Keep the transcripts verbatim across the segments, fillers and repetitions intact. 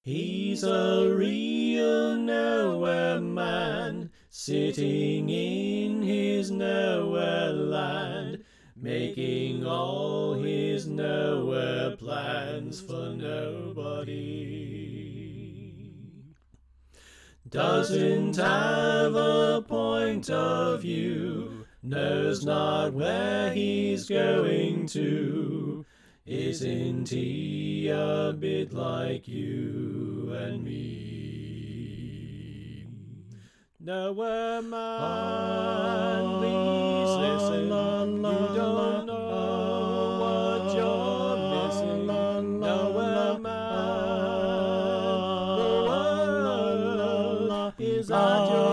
He's a real nowhere man, sitting in his nowhere land, making all his nowhere plans for nobody. Doesn't have a point of view, knows not where he's going to. Isn't he a bit like you and me? Nowhere man, please listen. You don't know what you're missing. Nowhere man, the world is at your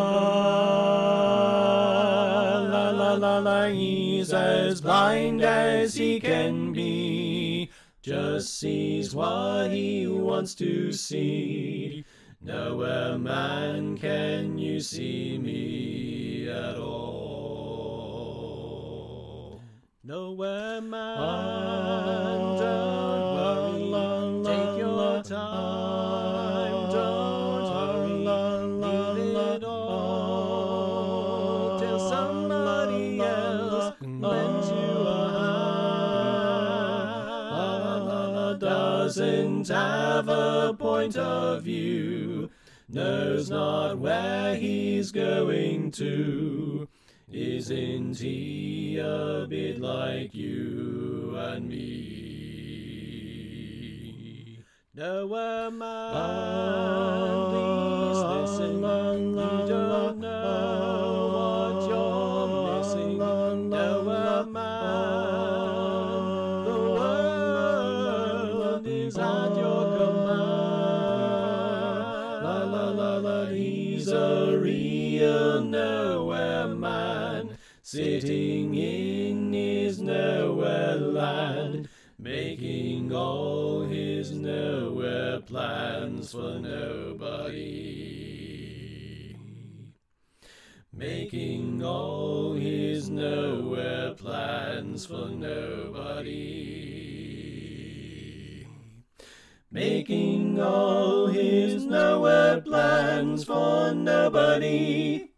command. La la la la, he's as blind as he can be. Just sees what he wants to see. Nowhere man can you see me at all. Nowhere man, don't worry, take your time, don't hurry, leave it all till somebody else lends you a hand. Doesn't have a point of view, knows not where he's going to. Isn't he a bit like you and me? Nowhere man, please listen. You don't know what you're missing. Nowhere man, the world is at your command. La la la la, he's a real nowhere man, sitting in his nowhere land, making all his nowhere plans for nobody. Making all his nowhere plans for nobody. Making all his nowhere plans for nobody.